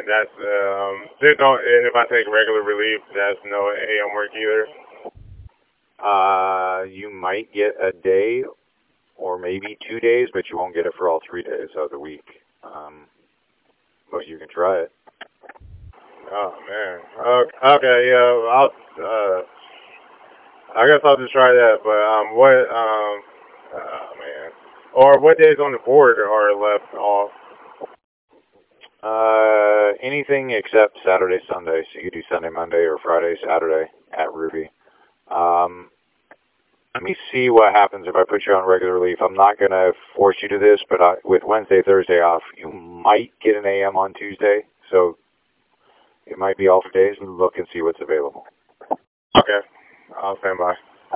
and that's there's no. And if I take regular relief, that's no AM work either. You might get a day or maybe 2 days, but you won't get it for all 3 days of the week. But you can try it. Oh man. Okay, yeah. I guess I'll just try that. But oh man. Or what days on the board are left off? Anything except Saturday, Sunday. So you could do Sunday, Monday, or Friday, Saturday at Ruby. Let me see what happens if I put you on regular relief. I'm not going to force you to this, but with Wednesday, Thursday off, you might get an AM on Tuesday. So it might be all for days. Look and see what's available. Okay. I'll stand by.